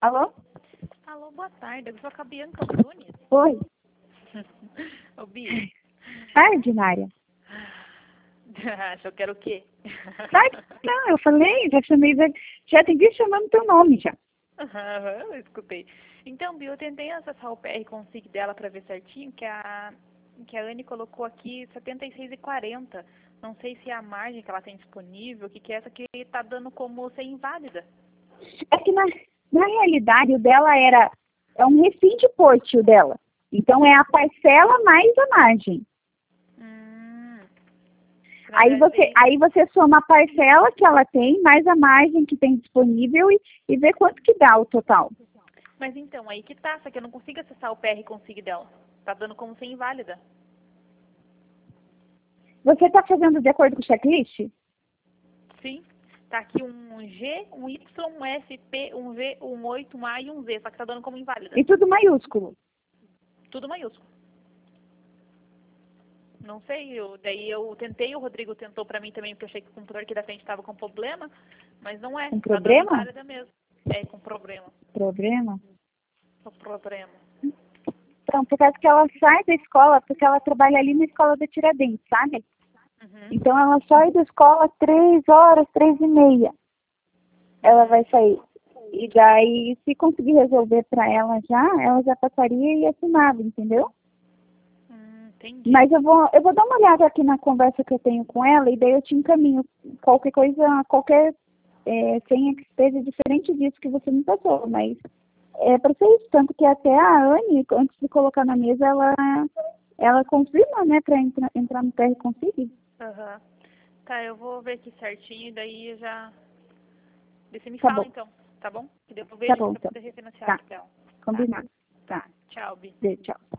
Alô? Alô, boa tarde. Eu sou a Bianca Antunes. Oi. Ô, Bia. Tarde, Mária. Eu quero o quê? Tarde? Não, eu falei, já chamei, já atendi chamando teu nome já. Eu escutei. Então, Bia, eu tentei acessar o PR Config dela para ver certinho, que a Anne colocou aqui 76,40. Não sei se é a margem que ela tem disponível, o que é essa que está dando como ser inválida. É que na realidade o dela é um refim de porte o dela. Então é a parcela mais a margem. Aí você soma a parcela que ela tem, mais a margem que tem disponível e vê quanto que dá o total. Mas então, aí que tá, só que eu não consigo acessar o PR Config dela. Tá dando como ser inválida. Você está fazendo de acordo com o checklist? Sim. Tá aqui um G, um Y, um S, P, um V, um 8, um A e um Z, só que tá dando como inválida. E tudo maiúsculo. Tudo maiúsculo. Não sei, daí eu tentei, o Rodrigo tentou pra mim também, porque eu achei que o computador aqui da frente estava com problema, mas não é. Com Tá dando problema? inválida mesmo. É, com problema. Problema? Com problema. Então, por causa que ela sai da escola, porque ela trabalha ali na escola da Tiradentes, sabe? Uhum. Então ela sai da escola 3h, 3h30. Ela vai sair. E daí, se conseguir resolver para ela já passaria e assinava, entendeu? Entendi. Mas eu vou dar uma olhada aqui na conversa que eu tenho com ela e daí eu te encaminho qualquer coisa, qualquer senha que esteja diferente disso que você me passou, mas é para ser isso, tanto que até a Anne, antes de colocar na mesa, ela confirma, né, para entrar no PR Config. Aham. Tá, eu vou ver aqui certinho, daí eu já... Daí você me Tá fala bom, então, tá bom? Que daí eu tá vejo bom pra então. poder refinanciar Tá, pra ela. combinado. Tá. Tchau, Bi. Tchau.